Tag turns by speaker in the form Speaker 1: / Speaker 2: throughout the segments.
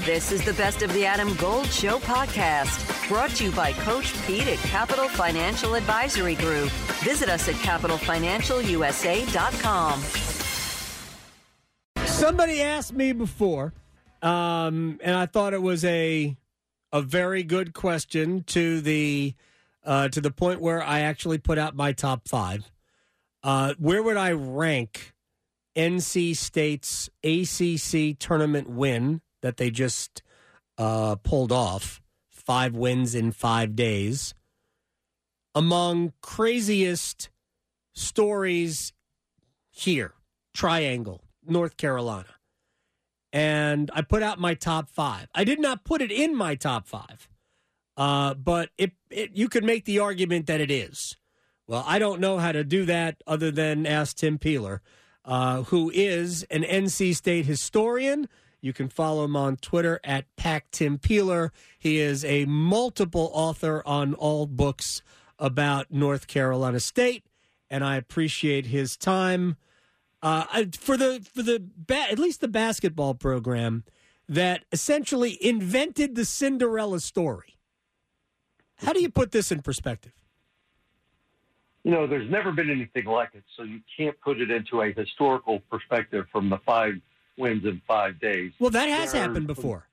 Speaker 1: This is the Best of the Adam Gold Show podcast, brought to you by Coach Pete at Capital Financial Advisory Group. Visit us at capitalfinancialusa.com.
Speaker 2: Somebody asked me before, and I thought it was a very good question to the point where I actually put out my top five. Where would I rank NC State's ACC tournament win that they just pulled off, 5 wins in 5 days, among craziest stories here, Triangle, North Carolina? And I put out my top 5. I did not put it in my top 5, but you could make the argument that it is. Well, I don't know how to do that other than ask Tim Peeler, who is an NC State historian. You can follow him on Twitter at PackTimPeeler. He is a multiple author on all books about North Carolina State, and I appreciate his time for at least the basketball program that essentially invented the Cinderella story. How do you put this in perspective?
Speaker 3: You know, there's never been anything like it, so you can't put it into a historical perspective from the 5 wins in 5 days.
Speaker 2: Well, that has happened before.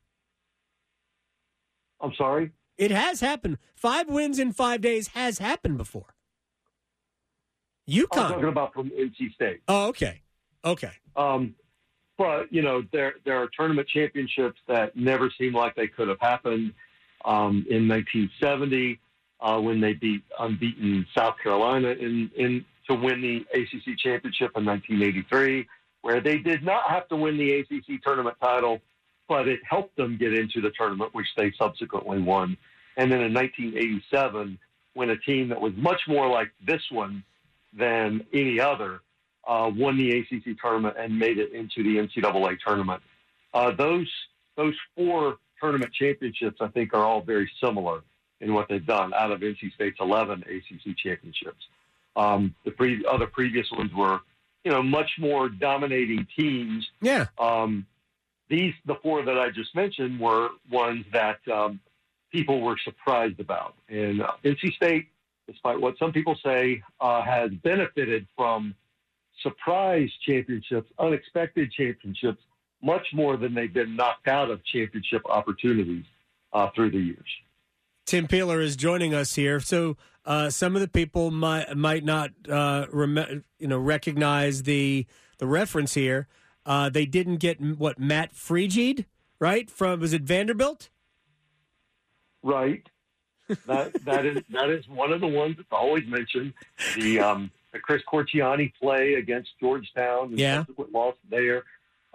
Speaker 3: I'm sorry?
Speaker 2: It has happened. 5 wins in 5 days has happened before. UConn.
Speaker 3: I'm talking about from NC State.
Speaker 2: Oh, okay. Okay.
Speaker 3: But, you know, there are tournament championships that never seem like they could have happened. In 1970, when they beat unbeaten South Carolina to win the ACC championship in 1983, where they did not have to win the ACC tournament title, but it helped them get into the tournament, which they subsequently won. And then in 1987, when a team that was much more like this one than any other won the ACC tournament and made it into the NCAA tournament. Those 4 tournament championships, I think, are all very similar in what they've done out of NC State's 11 ACC championships. The other previous ones were, you know, much more dominating teams.
Speaker 2: Yeah.
Speaker 3: The 4 that I just mentioned were ones that people were surprised about. And NC State, despite what some people say, has benefited from surprise championships, unexpected championships, much more than they've been knocked out of championship opportunities through the years.
Speaker 2: Tim Peeler is joining us here. So some of the people might not recognize the reference here. They didn't get Matt Frigied, right? Was it Vanderbilt?
Speaker 3: Right. That is one of the ones that's always mentioned. The Chris Corchiani play against Georgetown and subsequent loss there.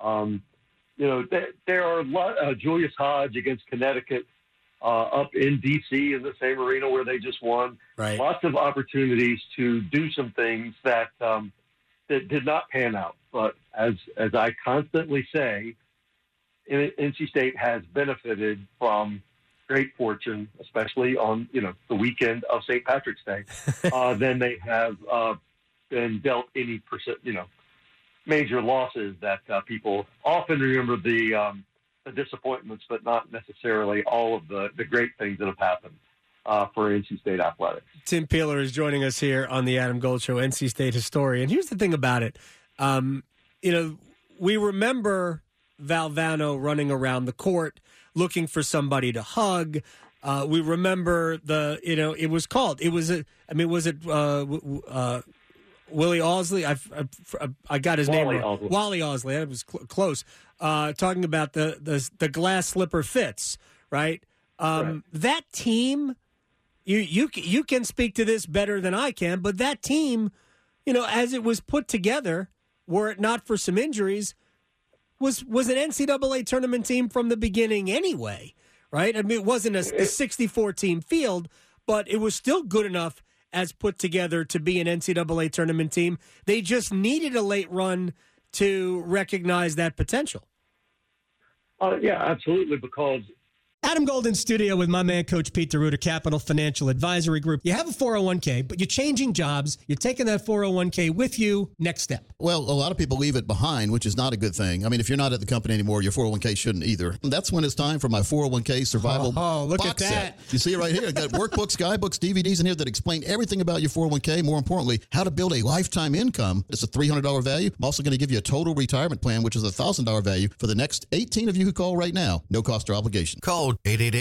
Speaker 3: There are a lot. Julius Hodge against Connecticut up in D.C. in the same arena where they just won.
Speaker 2: Right.
Speaker 3: Lots of opportunities to do some things that did not pan out. But as I constantly say, NC State has benefited from great fortune, especially on the weekend of St. Patrick's Day, than they have been dealt any major losses that people often remember the disappointments, but not necessarily all of the great things that have happened for NC State athletics.
Speaker 2: Tim Peeler is joining us here on the Adam Gold Show, NC State historian. Here's the thing about it. We remember Valvano running around the court looking for somebody to hug. We remember Willie Osley? I got his name wrong. Wally Osley. That was close. Talking about the glass slipper fits, right?
Speaker 3: Right.
Speaker 2: That team, you can speak to this better than I can, but that team, as it was put together, were it not for some injuries, was an NCAA tournament team from the beginning anyway, right? I mean, it wasn't a 64-team field, but it was still good enough as put together to be an NCAA tournament team. They just needed a late run to recognize that potential.
Speaker 3: Yeah, absolutely, because
Speaker 2: Adam Gold in studio with my man, Coach Pete DeRuiter, Capital Financial Advisory Group. You have a 401k, but you're changing jobs. You're taking that 401k with you. Next step.
Speaker 4: Well, a lot of people leave it behind, which is not a good thing. I mean, if you're not at the company anymore, your 401k shouldn't either. And that's when it's time for my 401k survival
Speaker 2: look
Speaker 4: box
Speaker 2: at that.
Speaker 4: set. You see it right here. I got workbooks, guidebooks, DVDs in here that explain everything about your 401k. More importantly, how to build a lifetime income. It's a $300 value. I'm also going to give you a total retirement plan, which is a $1,000 value for the next 18 of you who call right now. No cost or obligation.
Speaker 5: Call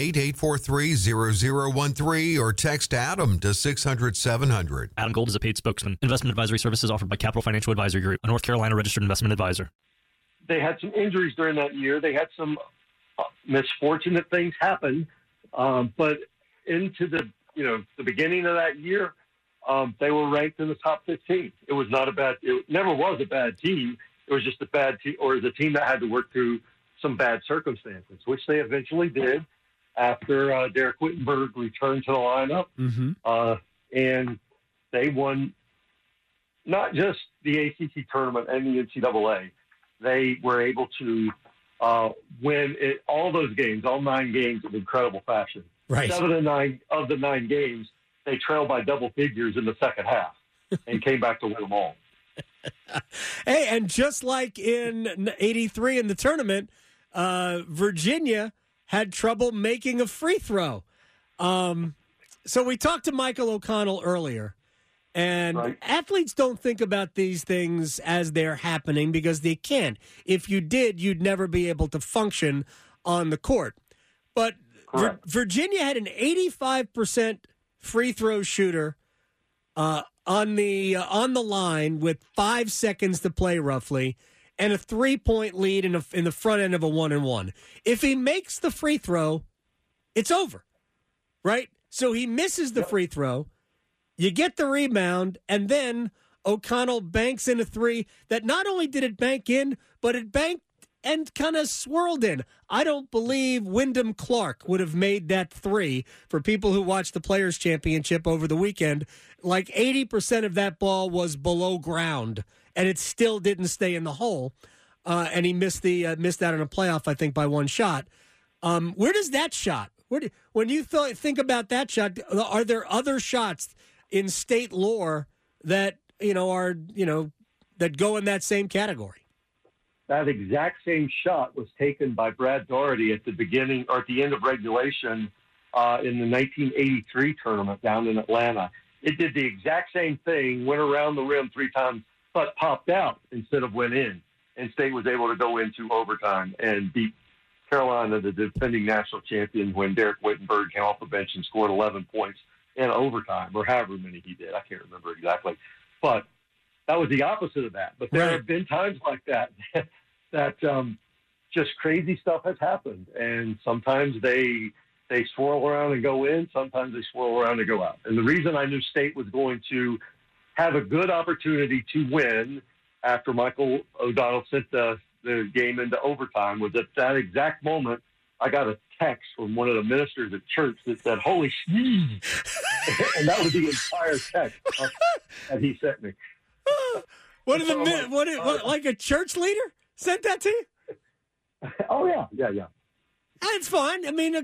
Speaker 5: 888-843-0013 or text Adam to 600-700.
Speaker 6: Adam Gold is a paid spokesman. Investment advisory services offered by Capital Financial Advisory Group, a North Carolina registered investment advisor.
Speaker 3: They had some injuries during that year. They had some misfortunate things happen, but into the beginning of that year, they were ranked in the top 15. It was not a bad. It never was a bad team. It was just a bad team, or the team that had to work through some bad circumstances, which they eventually did after Derek Wittenberg returned to the lineup. Mm-hmm. And they won not just the ACC tournament and the NCAA. They were able to win all those games, all 9 games, in incredible fashion.
Speaker 2: Right.
Speaker 3: 7 of 9 of the 9 games, they trailed by double figures in the second half and came back to win them all.
Speaker 2: Hey, and just like in '83 in the tournament, Virginia had trouble making a free throw. So we talked to Michael O'Connell earlier, and
Speaker 3: right.
Speaker 2: Athletes don't think about these things as they're happening because they can't. If you did, you'd never be able to function on the court. But Virginia had an 85% free throw shooter on the line with 5 seconds to play roughly, and a 3-point lead in the front end of a 1-and-1. If he makes the free throw, it's over, right? So he misses the free throw. You get the rebound, and then O'Connell banks in a 3 that not only did it bank in, but it banked and kind of swirled in. I don't believe Wyndham Clark would have made that 3. For people who watched the Players' Championship over the weekend, like 80% of that ball was below ground, and it still didn't stay in the hole. And he missed out on a playoff, I think, by 1 shot. Where does that shot? When you think about that shot, are there other shots in state lore that that go in that same category?
Speaker 3: That exact same shot was taken by Brad Daugherty at the beginning or at the end of regulation in the 1983 tournament down in Atlanta. It did the exact same thing, went around the rim 3 times, but popped out instead of went in. And State was able to go into overtime and beat Carolina, the defending national champion, when Derek Wittenberg came off the bench and scored 11 points in overtime, or however many he did. I can't remember exactly. But that was the opposite of that. But there have been times like that that just crazy stuff has happened. And sometimes they swirl around and go in. Sometimes they swirl around and go out. And the reason I knew State was going to have a good opportunity to win after Michael O'Donnell sent the game into overtime was at that exact moment I got a text from one of the ministers at church that said, "Holy shit." And that was the entire text that he sent me.
Speaker 2: What like a church leader sent that to you?
Speaker 3: Oh yeah.
Speaker 2: That's fine. I mean,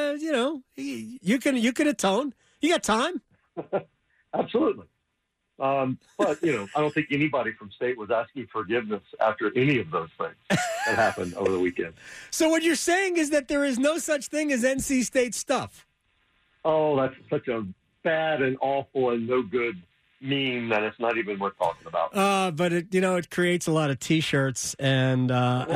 Speaker 2: you can atone. You got time.
Speaker 3: Absolutely. But I don't think anybody from State was asking forgiveness after any of those things that happened over the weekend.
Speaker 2: So what you're saying is that there is no such thing as NC State stuff.
Speaker 3: Oh, that's such a bad and awful and no good meme that it's not even worth talking about.
Speaker 2: But it creates a lot of T-shirts and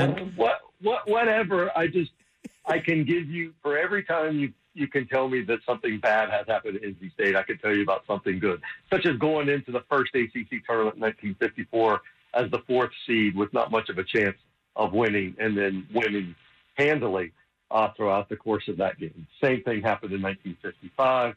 Speaker 3: whatever. I can give you for every time you can tell me that something bad has happened at NC State, I can tell you about something good, such as going into the first ACC tournament in 1954 as the 4th seed with not much of a chance of winning, and then winning handily throughout the course of that game. Same thing happened in 1955,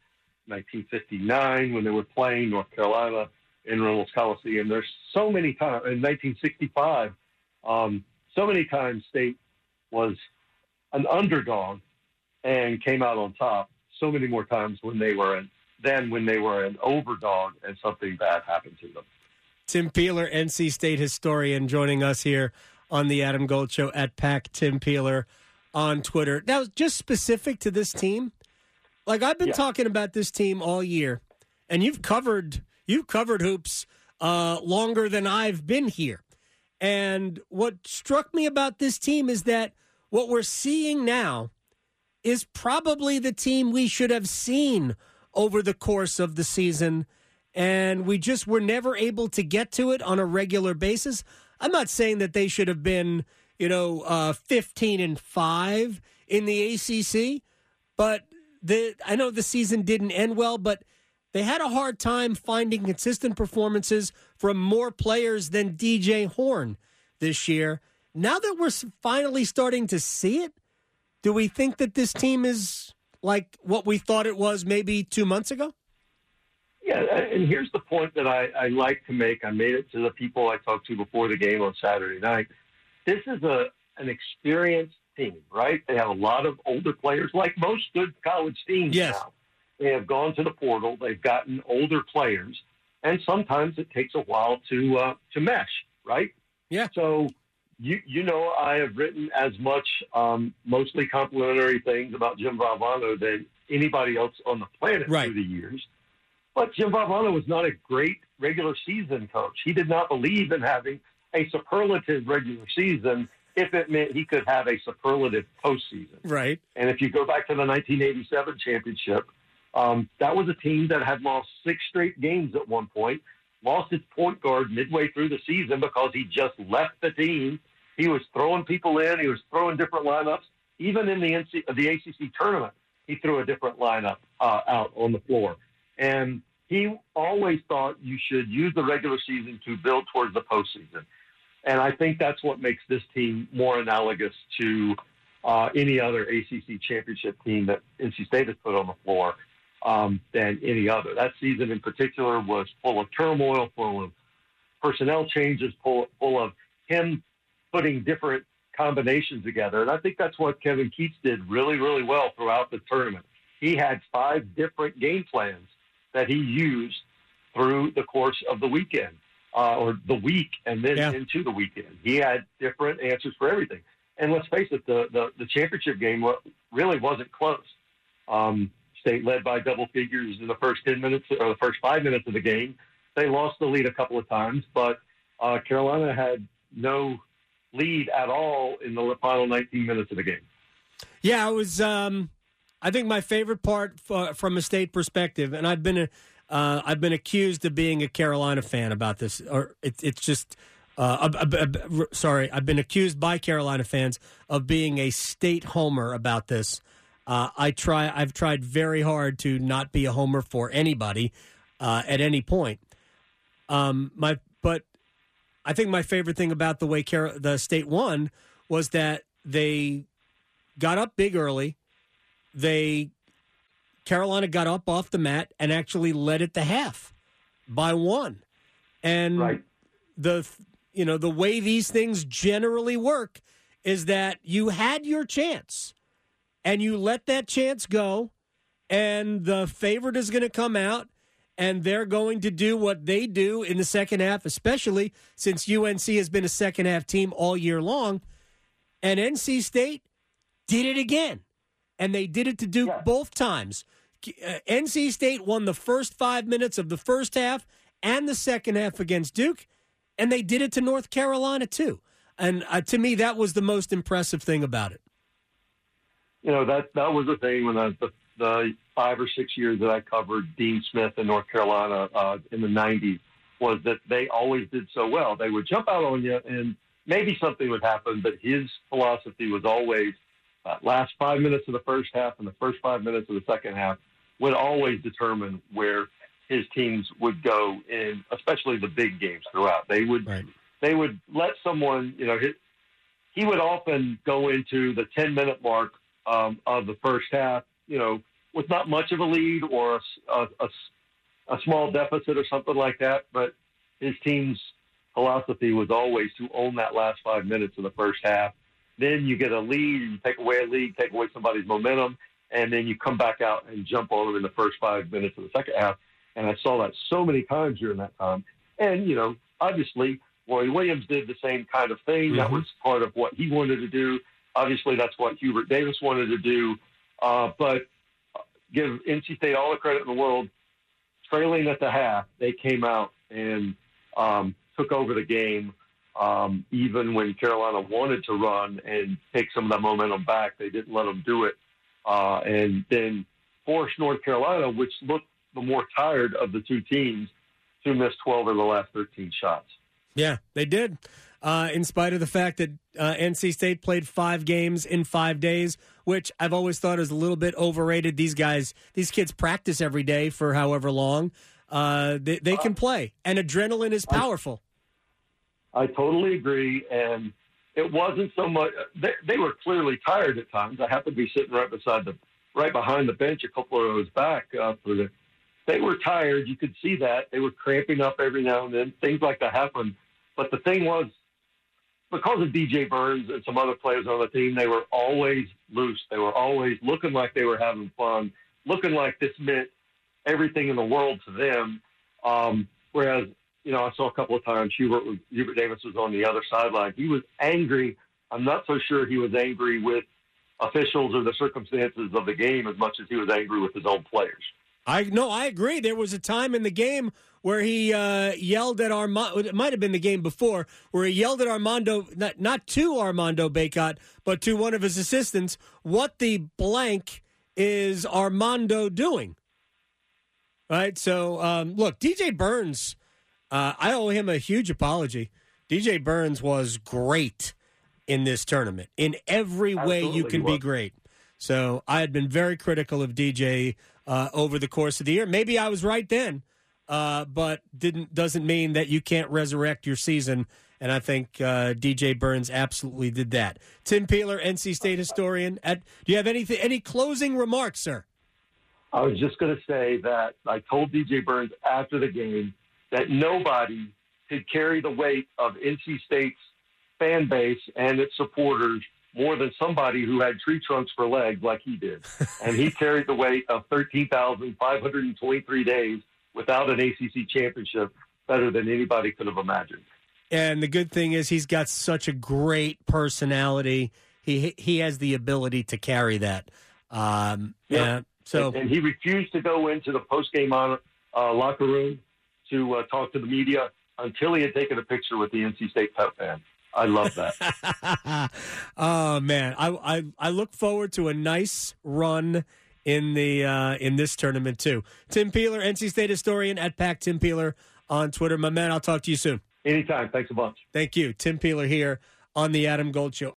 Speaker 3: 1959 when they were playing North Carolina in Reynolds Coliseum. There's so many times in 1965, so many times State was an underdog and came out on top. So many more times when they were an overdog and something bad happened to them.
Speaker 2: Tim Peeler, NC State historian, joining us here on the Adam Gold Show at Pack. Tim Peeler, on Twitter. That was just specific to this team. Like, I've been talking about this team all year, and you've covered hoops longer than I've been here. And what struck me about this team is that what we're seeing now is probably the team we should have seen over the course of the season, and we just were never able to get to it on a regular basis. I'm not saying that they should have been, 15-5 in the ACC, but I know the season didn't end well, but they had a hard time finding consistent performances from more players than DJ Horne this year. Now that we're finally starting to see it, do we think that this team is like what we thought it was maybe 2 months ago?
Speaker 3: Yeah, and here's the point that I like to make. I made it to the people I talked to before the game on Saturday night. This is an experienced team, right? They have a lot of older players, like most good college teams now. They have gone to the portal. They've gotten older players, and sometimes it takes a while to mesh, right?
Speaker 2: Yeah.
Speaker 3: So, I have written as much mostly complimentary things about Jim Valvano than anybody else on the planet through the years. But Jim Valvano was not a great regular season coach. He did not believe in having a superlative regular season if it meant he could have a superlative postseason.
Speaker 2: Right.
Speaker 3: And if you go back to the 1987 championship, that was a team that had lost 6 straight games at one point, lost its point guard midway through the season because he just left the team. He was throwing people in. He was throwing different lineups. Even in the ACC tournament, he threw a different lineup out on the floor. And he always thought you should use the regular season to build towards the postseason. And I think that's what makes this team more analogous to any other ACC championship team that NC State has put on the floor than any other. That season in particular was full of turmoil, full of personnel changes, full of him putting different combinations together. And I think that's what Kevin Keatts did really, really well throughout the tournament. He had 5 different game plans that he used through the course of the weekend or the week and then into the weekend. He had different answers for everything. And let's face it, the championship game really wasn't close. State led by double figures in the first 10 minutes or the first 5 minutes of the game. They lost the lead a couple of times, but Carolina had no lead at all in the final 19 minutes of the game.
Speaker 2: Yeah, it was. I think my favorite part from a State perspective, and I've been accused of being a Carolina fan about this, or it's just. I've been accused by Carolina fans of being a State homer about this. I've tried very hard to not be a homer for anybody at any point. But I think my favorite thing about the way the State won was that they got up big early. Carolina got up off the mat and actually led at the half by 1. And the way these things generally work is that you had your chance and you let that chance go, and the favorite is going to come out and they're going to do what they do in the second half, especially since UNC has been a second half team all year long. And NC State did it again. And they did it to Duke both times. NC State won the first 5 minutes of the first half and the second half against Duke, and they did it to North Carolina too. And to me, that was the most impressive thing about it.
Speaker 3: That was the thing when the 5 or 6 years that I covered Dean Smith in North Carolina in the 90s was that they always did so well. They would jump out on you, and maybe something would happen, but his philosophy was always last 5 minutes of the first half and the first 5 minutes of the second half would always determine where his teams would go in, especially the big games throughout. They would let someone, he would often go into the 10-minute mark of the first half, with not much of a lead or a small deficit or something like that. But his team's philosophy was always to own that last 5 minutes of the first half. Then you get a lead, you take away a lead, take away somebody's momentum, and then you come back out and jump on them in the first 5 minutes of the second half. And I saw that so many times during that time. And, obviously, Roy Williams did the same kind of thing. Mm-hmm. That was part of what he wanted to do. Obviously, that's what Hubert Davis wanted to do. But give NC State all the credit in the world. Trailing at the half, they came out and took over the game. Even when Carolina wanted to run and take some of that momentum back, they didn't let them do it. And then forced North Carolina, which looked the more tired of the two teams, to miss 12 of the last 13 shots.
Speaker 2: Yeah, they did. In spite of the fact that NC State played 5 games in 5 days, which I've always thought is a little bit overrated. These kids practice every day for however long. They can play, and adrenaline is powerful.
Speaker 3: I totally agree, and it wasn't so much. They were clearly tired at times. I happened to be sitting right behind the bench, a couple of rows back. They were tired. You could see that. They were cramping up every now and then. Things like that happened. But the thing was, because of DJ Burns and some other players on the team, they were always loose. They were always looking like they were having fun, looking like this meant everything in the world to them. Whereas, I saw a couple of times Hubert Davis was on the other sideline. He was angry. I'm not so sure he was angry with officials or the circumstances of the game as much as he was angry with his own players.
Speaker 2: I agree. There was a time in the game where he yelled at Armando. It might have been the game before, where he yelled at Armando, not to Armando Bacot, but to one of his assistants, what the blank is Armando doing? Right? So, look, DJ Burns, I owe him a huge apology. DJ Burns was great in this tournament in every way you can be great. So I had been very critical of DJ over the course of the year. Maybe I was right then, but doesn't mean that you can't resurrect your season. And I think DJ Burns absolutely did that. Tim Peeler, NC State historian. Do you have any closing remarks, sir?
Speaker 3: I was just going to say that I told DJ Burns after the game that nobody could carry the weight of NC State's fan base and its supporters more than somebody who had tree trunks for legs like he did. And he carried the weight of 13,523 days without an ACC championship better than anybody could have imagined.
Speaker 2: And the good thing is he's got such a great personality. He has the ability to carry that. Yeah. So
Speaker 3: and he refused to go into the post-game locker room to talk to the media until he had taken a picture with the NC State pep fan. I love that.
Speaker 2: Oh man, I look forward to a nice run in this tournament too. Tim Peeler, NC State historian at Pac Tim Peeler on Twitter. My man, I'll talk to you soon.
Speaker 3: Anytime. Thanks a bunch.
Speaker 2: Thank you, Tim Peeler here on the Adam Gold Show.